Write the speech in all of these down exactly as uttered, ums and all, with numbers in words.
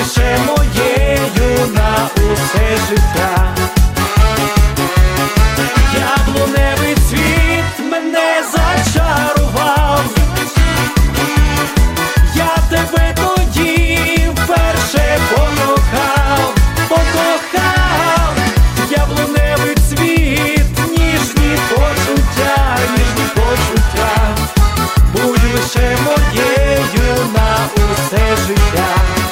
лише моєю на усе життя. Яблуневий цвіт мене зачарував, я тебе тоді вперше покохав, покохав. Яблуневий цвіт, ніжні почуття, ніжні почуття, будь лише моєю на усе життя.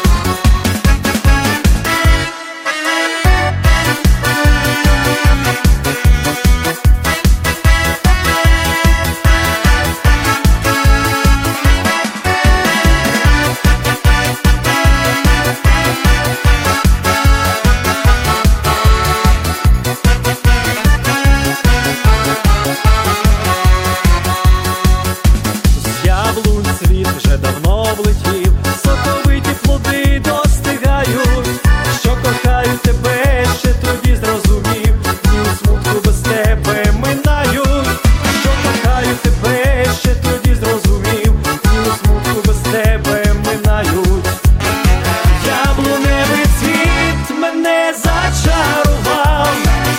Світ вже давно влетів, соковиті плоди достигають. Що кохаю тебе, ще тоді зрозумів, дні у смутку без тебе минають. Що кохаю тебе, ще тоді зрозумів, дні у смутку без тебе минають. Яблуневий цвіт мене зачарував,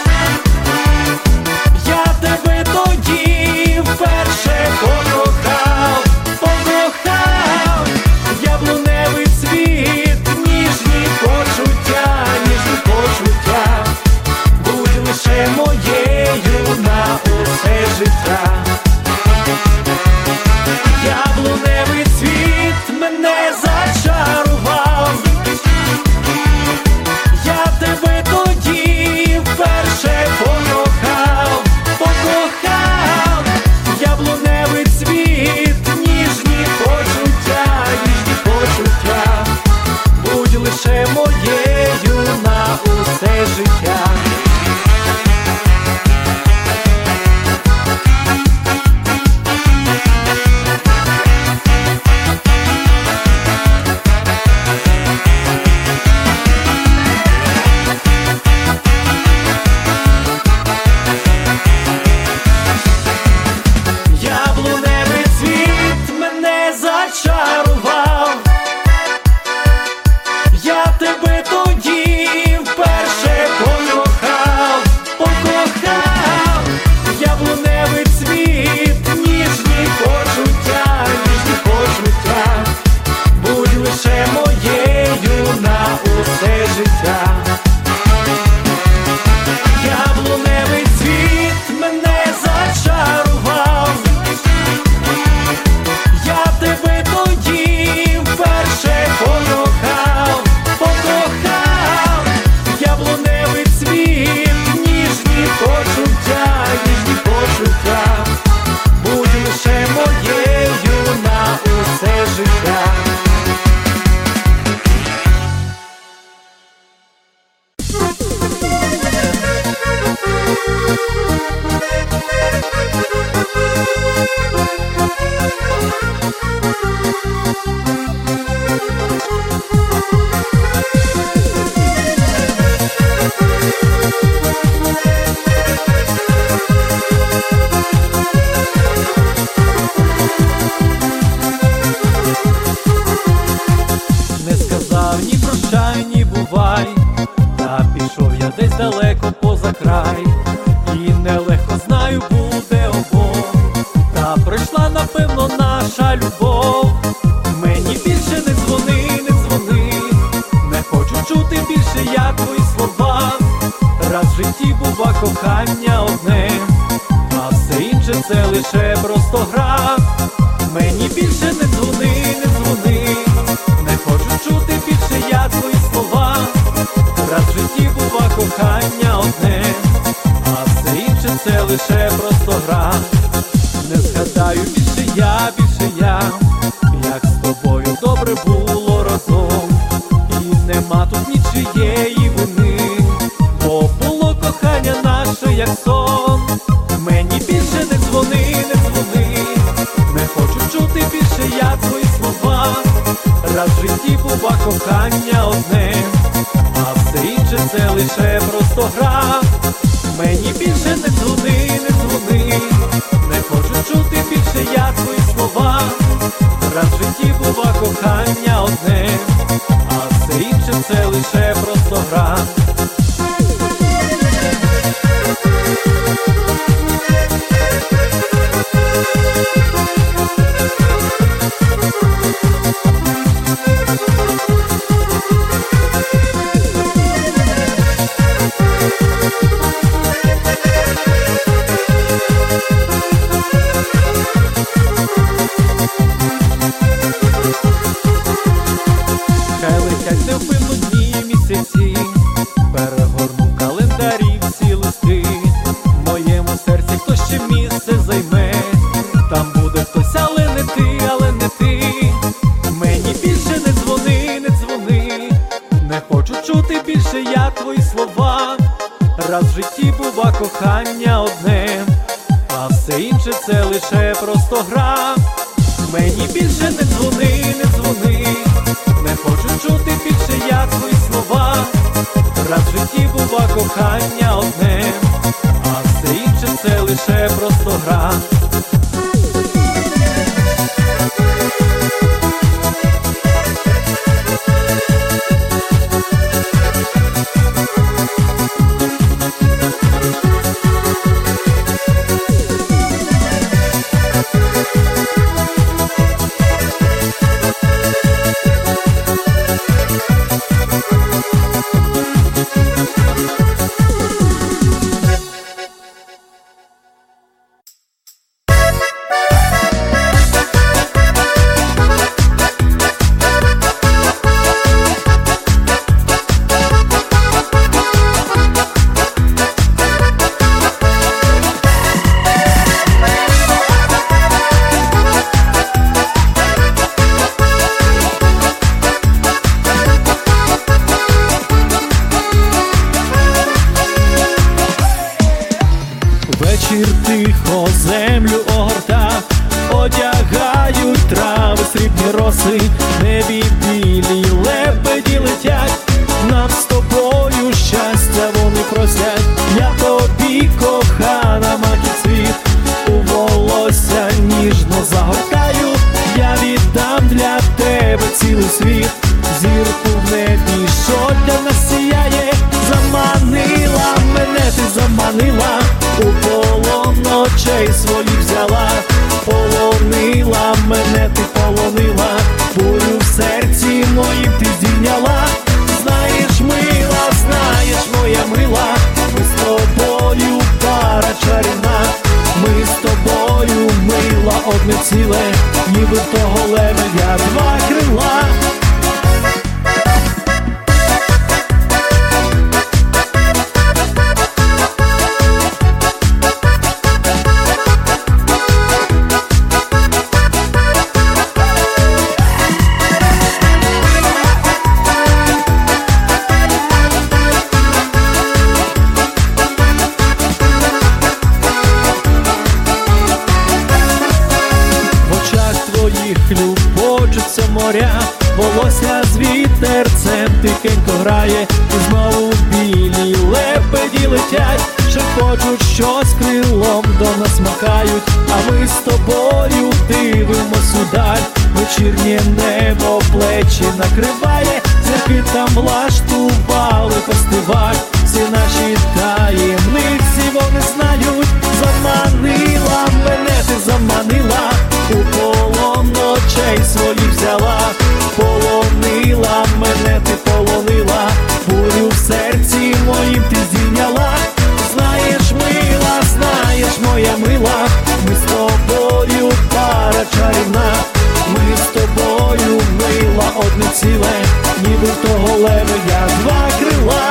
я тебе тоді вперше покохав, покохав. Яблуневий цвіт, ніжні почуття, ніжні почуття, будь лише моєю на усе життя. Яблуневий цвіт мене зачарував, я тебе тоді вперше покохав, покохав. Яблуневий цвіт, ніжні почуття, ніжні почуття, будь лише моєю на усе життя. Яблуневий цвіт мене зачарував, я тебе тоді вперше покохав, покохав. Яблуневий цвіт, ніжні почуття, ніжні почуття, будь лише моєю на усе життя. Яблуневий цвіт мене зачарував, я тебе тоді вперше покохав, покохав. Яблуневий цвіт, ніжні почуття, ніжні почуття, будь лише моєю на усе життя. Не сказав ні прощай, ні бувай, та пішов я десь далеко поза край. І нелегко, знаю, буде обом, та прийшла, напевно, наша любов. Мені більше не дзвони, не дзвони, не хочу чути більше я твої слова. Раз в житті бува кохання одне, а все інше це лише просто гра. Мені більше не дзвони, не дзвони, не хочу чути більше я твої слова. Раз в житті бува кохання одне, а все інше це лише просто гра. Не згадаю більше я, більше я, як з тобою добре було разом. І нема тут нічиєї вини, бо було кохання наше як сон. Мені більше не дзвони, не дзвони, не хочу чути більше я твої слова. Раз в житті бува кохання одне, а все інше це лише просто гра. Мені більше не дзвони, не дзвони, не хочу чути більше я твої слова. Раз в житті бува кохання одне, а все інше це лише просто гра. Хай летять невпинно дні і місяці, перегорну календарі всі листи. В моєму серці хто ще місце займе, там буде хтось, але не ти, але не ти. Мені більше не дзвони, не дзвони, не хочу чути більше я твої слова. Раз в житті бува кохання одне, а все інше це лише просто гра. Мені більше не дзвони, не дзвони, не хочу чути більше я твої слова. Раз в житті бува кохання одне, а все інше це лише просто гра. Вечір тихо землю огорта, одягають трави срібні роси, небі білі лебеді летять, нам з тобою щастя вони просять. Я тобі, кохана, маків цвіт, у волосся ніжно загортаю, я віддам для тебе цілий світ. Зірку в небі, що для нас сіяє, заманила мене, ти заманила, у полон очей своїх взяла, полонила мене, ти полонила, бурю в серці моїм ти здійняла. Знаєш, мила, знаєш, моя мила, ми з тобою пара чарівна, ми з тобою, мила, одне ціле, ніби в того лебедя два крила. Хлюпочуться моря, волосся з вітерцем тихенько грає, і знову білі лебеді летять, шепочуть щось крилом до нас махають, а ми з тобою дивимось удаль. Вечірнє небо плечі накриває, зірки там влаштували фестиваль, всі наші таємниці вони знають. Заманила мене, ти заманила, у полон очей своїх взяла, полонила мене, ти полонила, бурю в серці моїм ти здійняла. Знаєш, мила, знаєш, моя мила, ми з тобою пара чарівна, ми з тобою, мила, одне ціле, ніби в того лебедя два крила.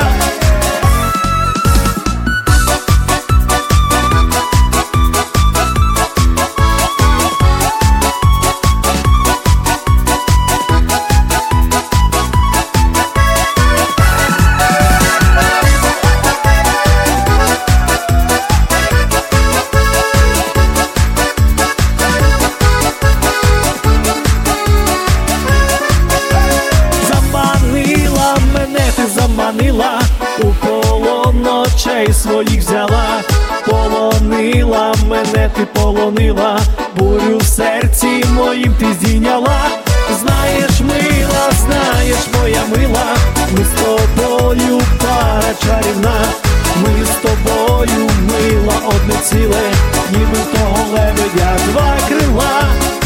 Заманила, у полон очей своїх взяла, полонила мене, ти полонила, бурю в серці моїм ти здійняла. Знаєш, мила, знаєш, моя мила, ми з чарівна, ми з тобою, мила, одне ціле, ніби в того лебедя два крила.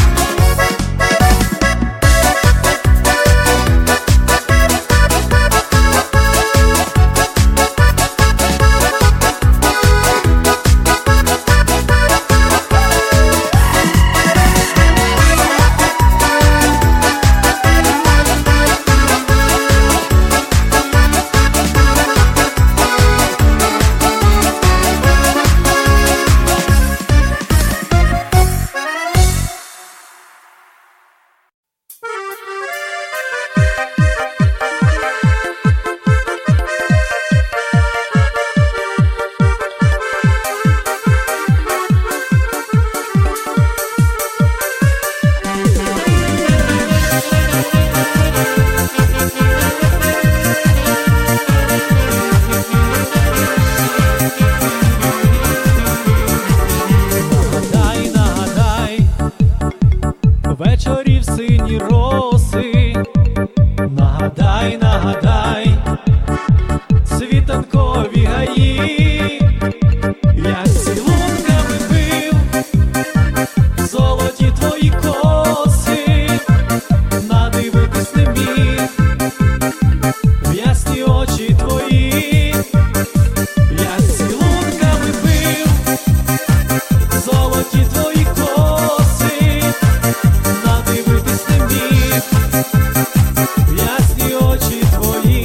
Вечорів сині роси, нагадай, нагадай, світанкові гаї, як цілунками бив золоті твої коси, надивитись не міг в ясні очі твої, як цілунками бив золоті твої коси, надивитись не міг в ясні очі твої.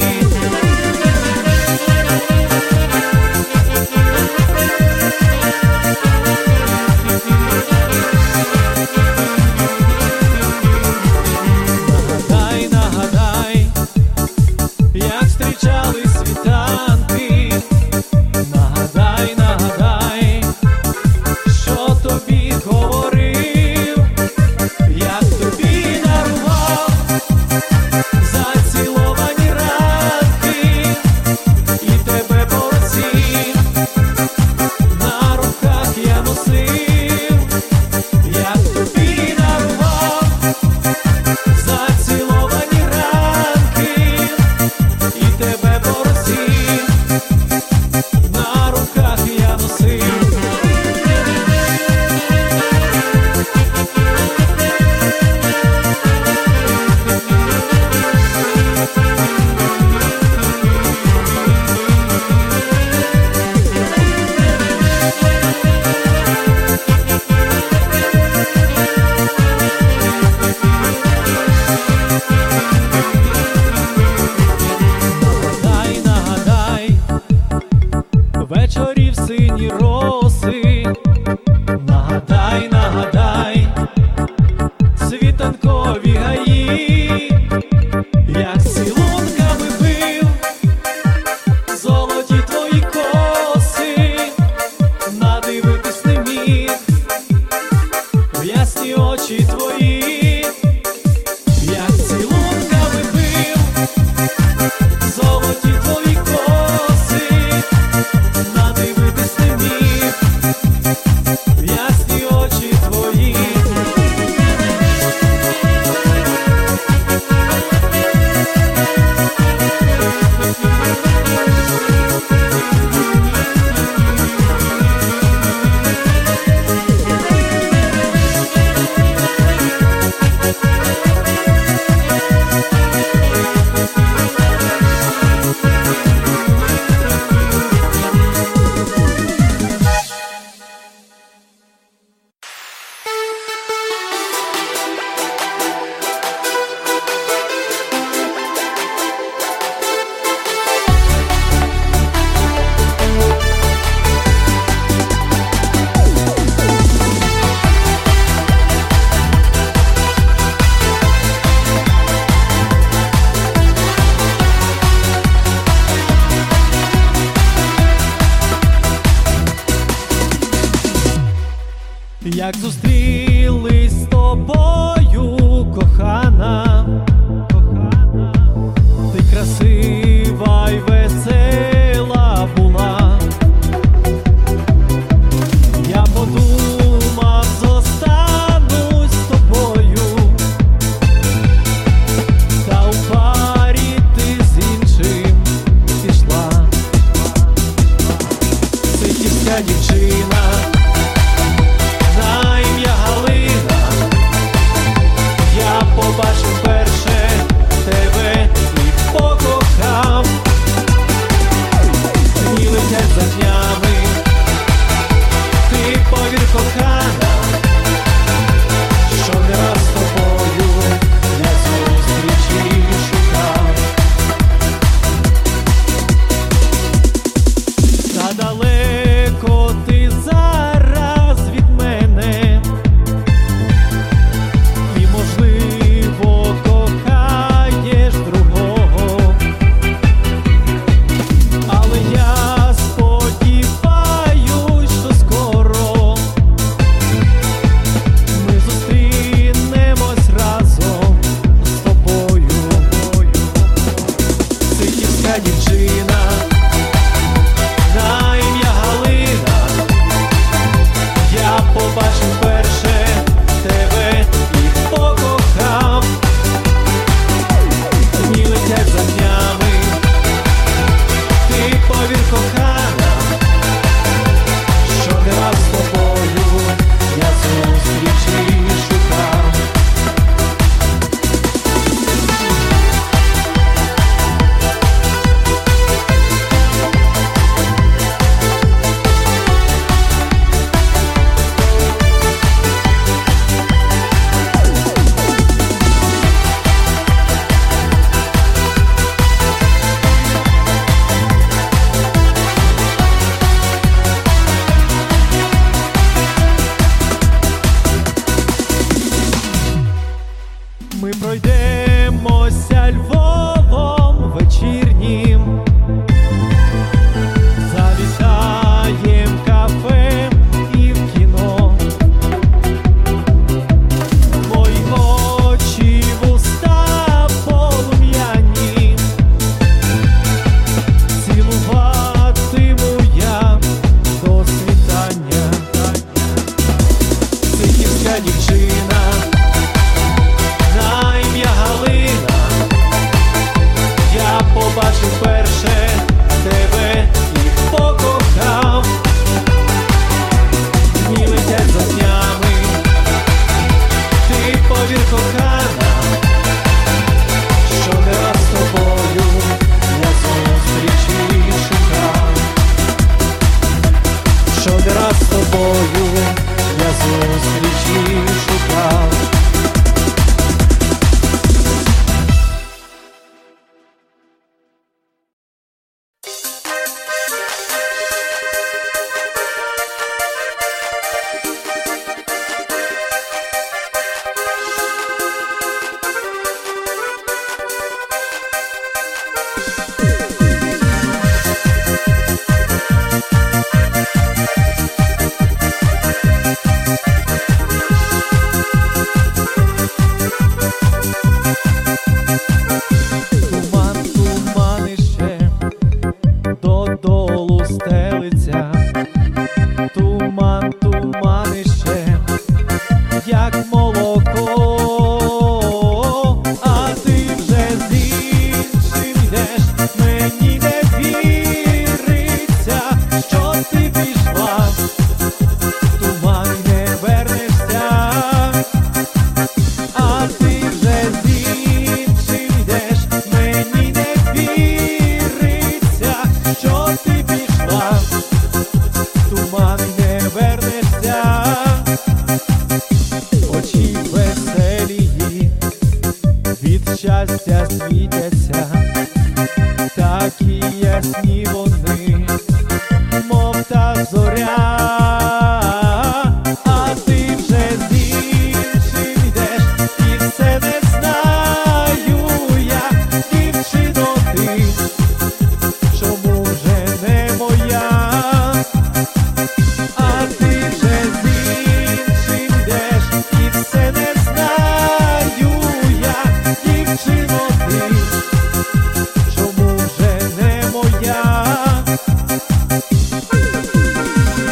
Нагадай, нагадай, як зустрічали світанки, нагадай, нагадай, що тобі говорив, як тобі дарував заціловані ранки, і тебе по руці на руках я носив, як тобі дарував заціловані ранки, і тебе по руці на руках я носив. Нагадай, нагадай, вечорів сині роси, нагадай, нагадай, світанкові гаї, як цілунками бив золоті твої коси, надивитись не міг в ясні очі твої, як цілунками бив золоті твої коси, надивитись не міг в ясні очі твої. Як зустрілись з тобою, кохана, кохана, ти красива й весела була. Я подумав, зостанусь з тобою, та у парі ти з іншим пішла. Ми пройдемося Львовом вечірнім, завітаєм в кафе і в кіно. Мої очі, вуста полум'яні, цілуватиму я до світання. Сихівська дівчина на ім'я Галина, я побачив перше тебе і покохав. Дні летять за днями, ти повір, кохана, що не раз з тобою я зустрічі шукав, що не раз з тобою я зустрічі шукав. Туман, туман іще додолу стелиться, туман, туман іще, як молоко, а ти вже з іншим йдеш, мені не віриться, що ти пішла, туман і не вернешся, а ти вже з іншим йдеш, мені не віриться, що ти пішла, туман і не вернешся. Очі веселії від щастя світяться, такі ясні вони, мов та зоря, а ти вже з іншим йдеш, і все не знаю я, дівчино ти, чому вже не моя, а ти вже з іншим йдеш, і все не знаю я, дівчино ти, чому вже не моя.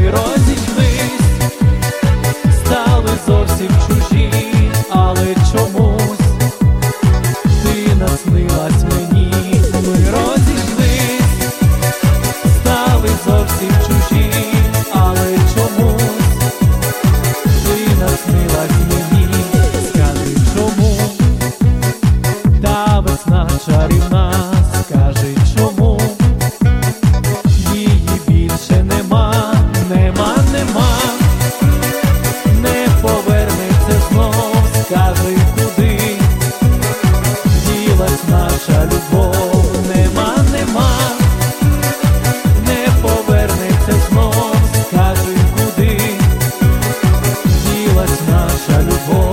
ми розійшлись, стали зовсім чужі, але чомусь ти наснилась мені. Ми розійшлись, стали зовсім чужі, але чомусь ти наснилась мені. Скажи, чому та весна чарівна, скажи, чому її більше нема, нема, нема, не повернеться знов. Скажи, куди ділась наша любов, нема, нема, не повернеться знов. Скажи, куди ділась наша любов.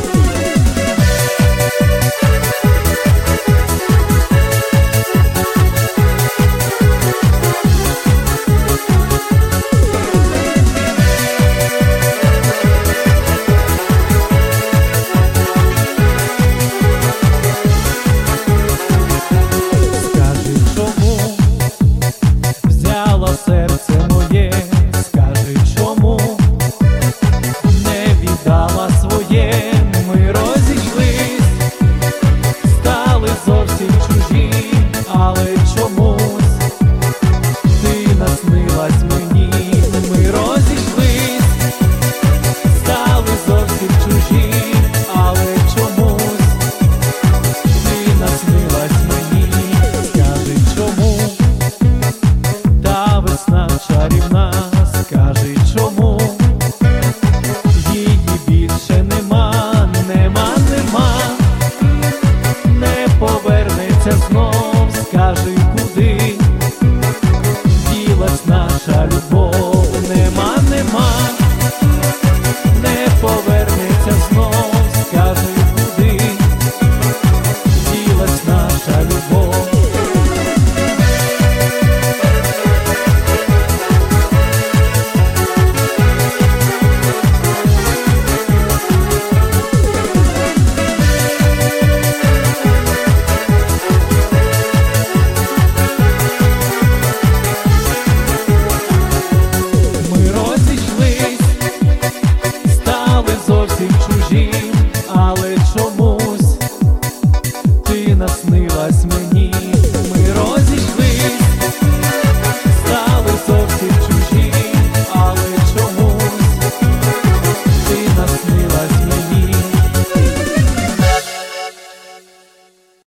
Серце моє, скажи, чому не віддала своє. Ми розійшлись, стали зовсім чужі, але чомусь ти наснилась мені. Ми розійшлись, стали зовсім чужі, але чомусь ти наснилась мені. Скажи, чому та весна чарівна, скажи, чому